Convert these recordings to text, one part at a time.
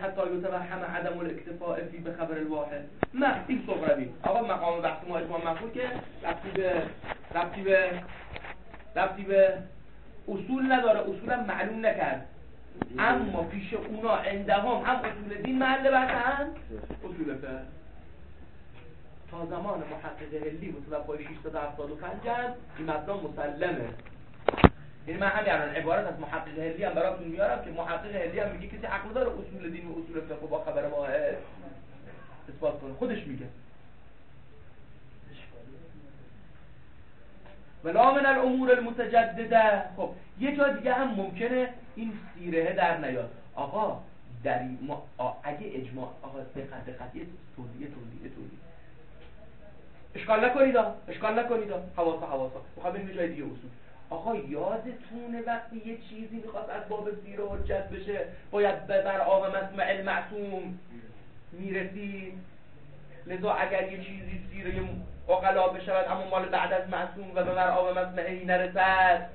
حتی یتوهم عدم الاکتفاء فی به خبر الواحد. نه این صغروی. آقا مقام بحث ما اجماع مفهوم که ربطی به اصول نداره، اصولا معلوم نکرد، اما پیش اونا عندهم هم اصول دین محل بحث هم اصول فقه. تا زمان محقق هلی متوفای 675 هم این مبنا مسلمه. یعنی من همین الان عبارت از محقق هلی هم براتون میارم که محقق هلی هم میگه کسی عقل داره اصول دین و اصول فقه با خبر واحد اثبات کنه، خودش میگه. ولا من الامور المتجدده. خب یه جا دیگه هم ممکنه این سیره در نیاد. آقا در ما اگه اجماع، آقا دقت یه توضیح اشکال نکنید حواسا میخوام بریم جای دیگه اصول. آقا یادتونه وقتی یه چیزی میخواست از باب سیره حجت بشه باید بر آب مسمع المعصوم میرسید، لذا اگر یه چیزی سیره عقلا بشود اما مال بعد از معصوم و به مرآب مسمعی نرسد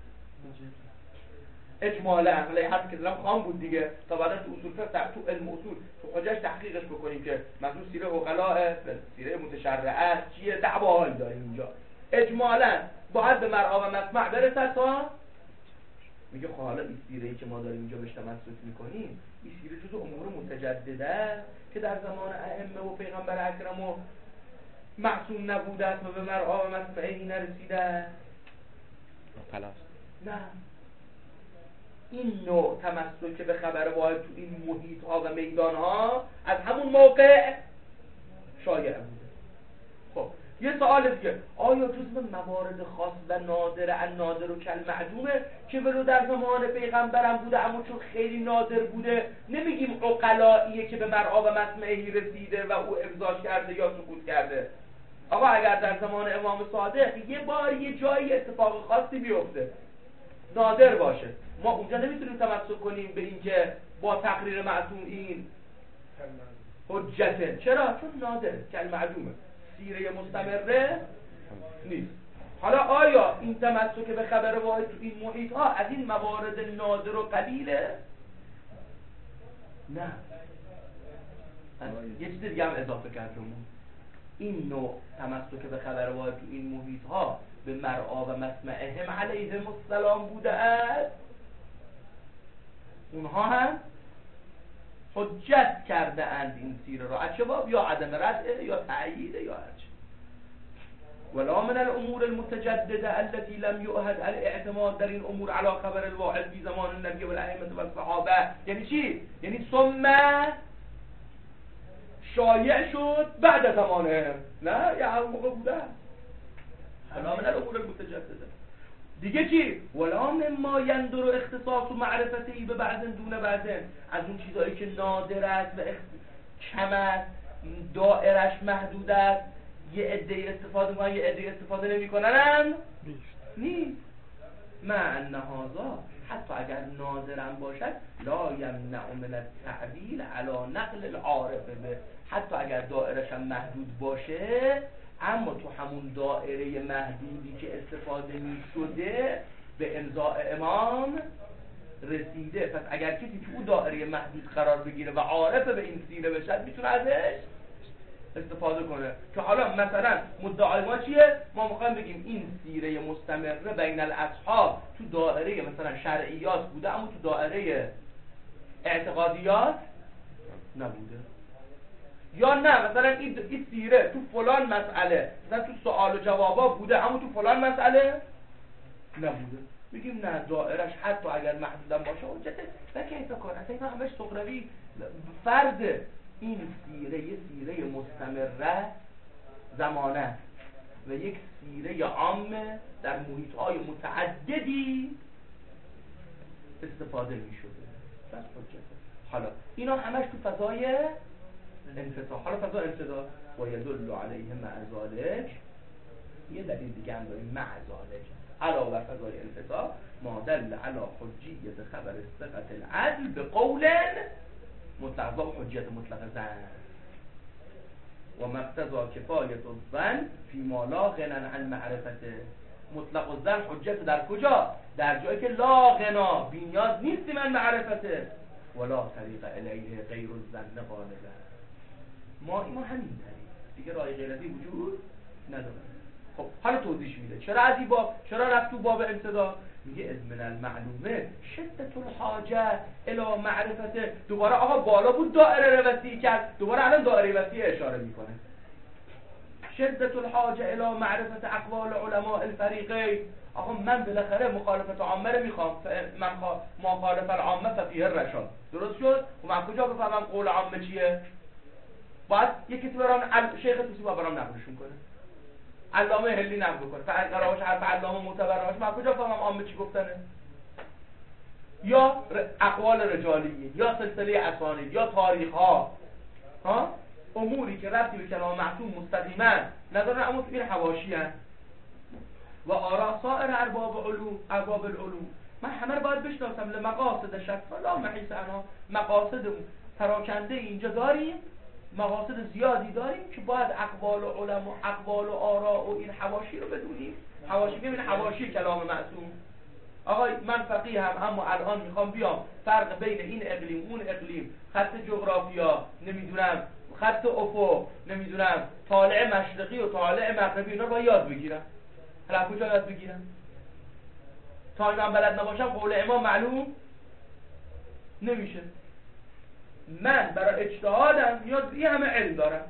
اجمالا عقلی حرف که دلم خام بود دیگه، تا بعدا تو اصول فقه تو علم اصول تو حجج تحقیقش بکنیم که منظور سیره عقلا سیره متشرعه چیه، دعواهایی داریم اینجا. اجمالا باید به مرآب مسمع برسد تا میگه خب حالا این سیره‌ای که ما داریم اینجا بهش تمسک میکنیم این سیره جزء امور متجدده که در زمان ائمه و پیغمبر اکرم و معصوم نبوده است و به مرآب مسمعی نرسیده. خلاص نه، این نوع تمسک به خبر واحد تو این محیط ها و میدان ها از همون موقع شایع بوده. خب یه سوال دیگه، آیا جزء موارد خاص و نادر و کالمعدومه که ولو در زمان پیغمبرم بوده اما چون خیلی نادر بوده نمیگیم عقلاییه که به مرآب مسمعی رسیده و او افضاش کرده یا سکوت کرده. آقا اگر در زمان امام صادق یه بار یه جایی اتفاق خاصی بیفته نادر باشه، ما اونجا نمیتونیم تمسک کنیم به این که با تقریر معصوم این حجته. چرا؟ چون نادر کالمعدومه، سیره مستمره نیست. حالا آیا این تمسک به خبر واحد تو این محیط ها از این موارد نادر و قلیله؟ نه. یه چیز دیگه هم اضافه کردم، این نوع تمسک به خبر واحد تو این محیط ها به مرآب و مسمعهم علیهم السلام بوده است، اونها هم حجت کرده اند این سیره را، از چه باب؟ یا عدم رده یا تأیید یا هرچی. ولا من الامور المتجدده التي لم يؤهد الاعتماد در این امور علی خبر الواحد فی زمان النبی و الائمه و الصحابه. یعنی چی؟ یعنی ثم شایع شد بعد زمانه، نه یا اون موقع بوده. ولا من الامور المتجدده دیگه چی؟ ولا مما یندر اختصاص و معرفتی به بعض دون بعض، از اون چیزایی که نادر است و کم است، دائرش محدود است، یه عده استفاده میکنن یه عده استفاده نمیکنن نیست. مع ان هذا حتی اگر نادرم باشد لا یمنع من التعبیل علی نقل العارف به، حتی اگر دائرش هم محدود باشه اما تو همون دائره محدودی که استفاده می شده به امضاء امام رسیده، پس اگر کسی تو دائره محدود قرار بگیره و عارف به این سیره بشه میتونه ازش استفاده کنه. که حالا مثلا مدعای ما چیه؟ ما میخوایم بگیم این سیره مستمره بین الاصحاب تو دائره مثلا شرعیات بوده اما تو دائره اعتقادیات نبوده، یا نه مثلا این سیره تو فلان مسئله مثلا تو سوال و جوابا بوده اما تو فلان مسئله نبوده. بگیم نه دائرش حتی اگر محدودم باشه حجته و کیف کن. اصلا اینا همش صغروی فرض این سیره یه سیره مستمره زمانه و یک سیره عامه در محیط‌های متعددی استفاده می شده بس حجته. حالا اینا همش تو فضای انفتاح. حالا فضای انفتاح و یدل علیه مع ذالک، یه دلیل دیگه هم داریم مع ذالک علاوه بر فضای انفتاح ما دل علی حجیت خبر ثقة العدل به قول مطلق و حجیت مطلق زن و مقتضا کفایت الظن فی ما لا غنى عن معرفته. مطلق الظن حجت در کجا؟ در جایی که لا غنا بی نیاز نیستی من معرفته. ولا طریق الیه غیر الظن غالبا. ما همین طریق دیگه راه غیرتی وجود نداره. خب حالا توضیح میده چرا از این باب، چرا رفت تو باب ابتدا. میگه از من المعلومه شدت الحاجه الی معرفته. دوباره آقا بالا بود دائره وسیع کرد، دوباره الان دائره وسیع اشاره میکنه. شدت الحاجه الی معرفت اقوال علماء الفریقین. آقا من بالاخره مخالفت عامه رو میخوام، من مخالف العامه ففیه الرشاد. درست شد؟ و من کجا بفهمم قول عامه چیه؟ باید یکی تو برام شیخ توسی با برام نقلشون کنه، علامه هلی نقل کنه، فقراش حرف علامه معتبرهاش من کجا فهمم عامه چی گفتنه؟ یا اقوال رجالیه، یا سلسله اسانید، یا تاریخ ها اموری که ربطی به کلام معصوم مستقیما ندارن، اما تو این حواشی هست. و آراء سایر ارباب العلوم من همه رو باید بشناسم. لمقاصد شتى لا محیص عنها. مقاصد پراکنده اینجا داریم، مقاصد زیادی داریم که باید اقوال علما، اقوال و آراء و این حواشی رو بدونیم. حواشی ببین، حواشی کلام معصوم. آقا من فقیه هم، اما الان میخوام بیام فرق بین این اقلیم اون اقلیم، خط جغرافیا، نمیدونم خط افق، نمیدونم طالع مشرقی و طالع مغربی، اینا رو باید یاد بگیرم. حالا کجا یاد بگیرم؟ تا من بلد نباشم قول امام معلوم نمیشه. من برای اجتهادم نیاز به همه علم دارم.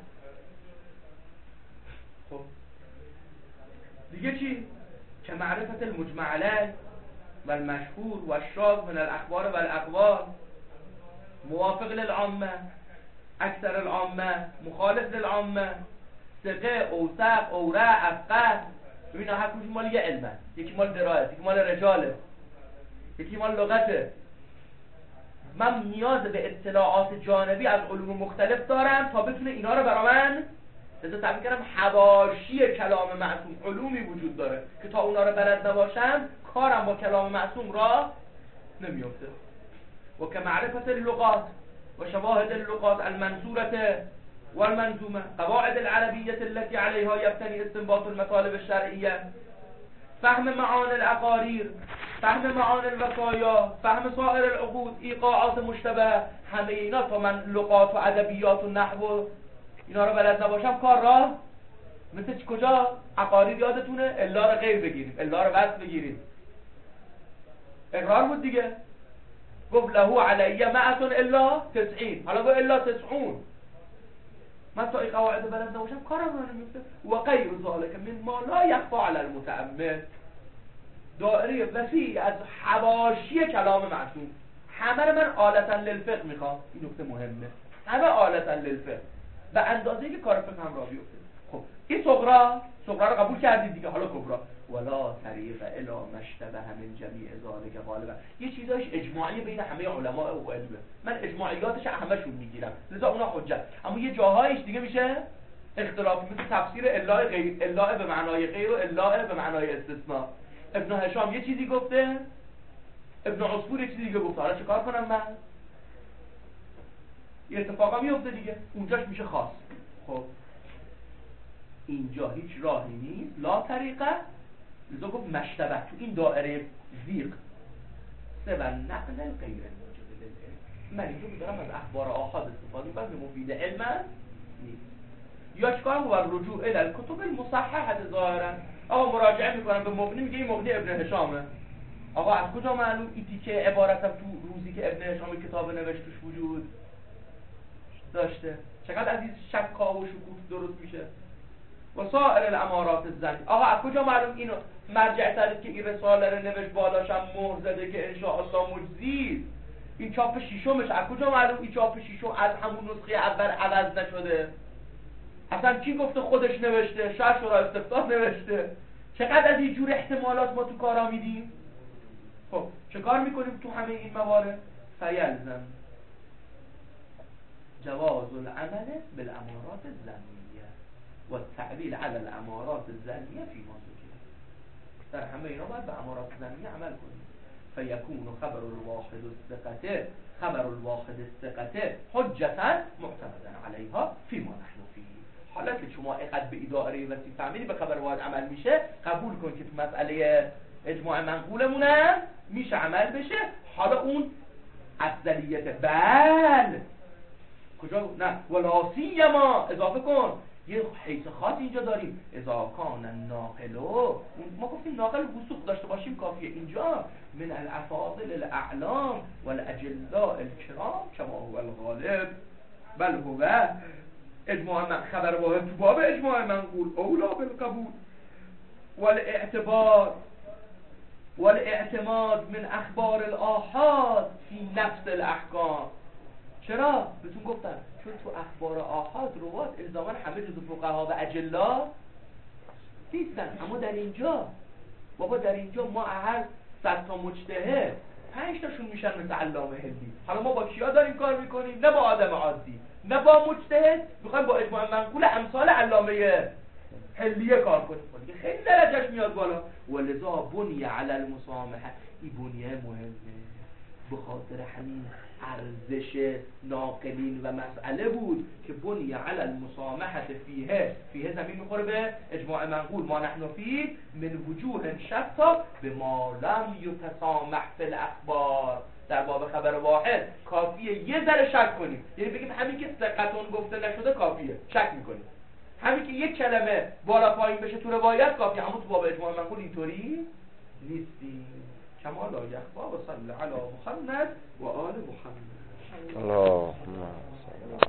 خب دیگه چی؟ که معرفت المجمع علیه و المشهور و الشاذ من الاخبار و الاقوال، موافق للعامه، اکثر العامه، مخالف للعامه، ثقه، اوثق، اورع، افقه. ببین هر کدوم مال یه علمه، یکی مال درایت، یکی مال رجاله، یکی مال لغته. من نیاز به اطلاعات جانبی از علوم مختلف دارم تا بتونه اینا رو برا من لذا تعبیر کردم حواشی کلام معصوم. علومی وجود داره که تا اونا رو بلد نباشم کارم با کلام معصوم را نمیفته. و که معرفت اللغات و شواهد اللغات المنصورة والمنظومة، قواعد العربية التي عليها يبتني استنباط المطالب الشرعية، فهم معاني الأقارير، فهم معاني الوصايا، فهم سائر العقود، ایقاعات مشتبه. همه اینا تا من لغات و ادبیات و نحو اینا رو بلد نباشم کار را مثل کجا؟ اقاریر یادتونه؟ الا رو غیر بگیریم، الا رو وصل بگیریم. اقرار بود دیگه، گفت له علیه معتون الا 90. حالا گفت الا 90. من تا این قواعد بلد نباشم کارم رو نمیفته. و غیر ذالک من ما لا یخفی علی المتأمل. دائره وسیع از حواشی کلام معصوم. همه رو من آلتا للفقه میخوام. این نکته مهمه، همه آلتا للفقه و اندازه‌ای که کار فقه هم را بیفته. خب این صغرا رو قبول کردید دیگه، حالا کبرا. ولا طریق الی مشتبه من جمیع ذالک غالبا. یه چیزایش اجماعی بین همه علما و علمه، من اجماعیاتش همشون میگیرم لذا اونا حجت. اما یه جاهایش دیگه میشه اختلافی، مثل تفسیر الا غیر، الا به معنای غیر و الا به معنای استثناء. ابن هشام یه چیزی گفته، ابن عصفور یه چیزی دیگه گفته. حالا چه کار کنم من؟ یه اتفاقا میفته دیگه، اونجاش میشه خاص. خب اینجا هیچ راهی نیست، لا طریقه. لذا گفت مشتبه تو این دائره زیغ سه و نقل غیر موجب للعلم. من اینجا دارم از اخبار آحاد استفاده میکنم که مفید علم نیست. یا چکار کنم؟ رجوع الی الکتب المصححه ظاهرا. آقا مراجعه میکنم به مغنی، میگه این مغنی ابن هشامه. آقا از کجا معلوم ایتی که عبارتم تو روزی که ابن هشام کتاب نوشتش وجود داشته؟ چقدر از این شکا و شکوک درست میشه. و سائر الامارات الزنی. آقا از کجا معلوم اینو مرجع ترید که این رساله رو نوشت بالاشم مهر زده که انشاءالله مجزی؟ این چاپ شیشمش از کجا معلوم این چاپ شیشم از همون نسخه اول عوض نشده؟ اصلا کی گفته خودش نوشته؟ شاید شورا استفتاح نوشته. چقدر از این جور احتمالات ما تو کارا میدیم؟ خب چه کار میکنیم تو همه این موارد؟ فیلزم جواز العمل بالامارات الزنیه و التعلیل علی الامارات الزنیه فی ما ذکر. در همه اینا باید به امارات زنیه عمل کنیم. فیکون خبر الواحد الثقه حجتا معتمدا علیها فی ما نحن فیه. حالا که شما اقد به اداره وسیع فهمیدی به خبر واحد عمل میشه، قبول کن که تو مسئله اجماع منقولمونه میشه عمل بشه. حالا اون افضلیت بل کجا نه ولا سیما اضافه کن یه حیث خاص اینجا داریم اذا کان الناقلو ما گفتیم ناقل وثوق داشته باشیم کافیه اینجا من الافاضل الاعلام والاجلاء الکرام کما هو الغالب بل هو اجماع من خبر واحد تو باب اجماع منقول اولا بالقبول والاعتماد من اخبار الآحاد فی نفس الاحکام. چرا؟ بهتون گفتم چون تو اخبار آحاد روات الزاما همه جزو فقها و اجلا نیستن، اما در اینجا بابا در اینجا ما هر 100 تا مجتهد 5 تاشون میشن مثل علامه هندی. حالا ما با کیا داریم کار میکنیم؟ نه با آدم عادی، نه با مجتهد، میخوایم با اجماع منقول امثال علامه هندیه کار کنیم. دیگه خیلی درجهش میاد بالا. ولذا بنی علی المسامحه، این بنیه مهمه، به خاطر همین ارزش ناقلین و مسئله بود که بنی علی المسامحه فیه زمین میخوره به اجماع منقول ما نحن فیه من وجوه شتا به ما لم یتسامح فی الاخبار. در باب خبر واحد کافیه یه ذره شک کنیم، یعنی بگیم همین که ثقتون گفته نشده کافیه، شک میکنیم. همین که یک کلمه بالا پایین بشه تو روایت کافیه، اما تو باب اجماع منقول اینطوری نیستیم. کما لا یخفی و صلی علی محمد و آل محمد. اللهم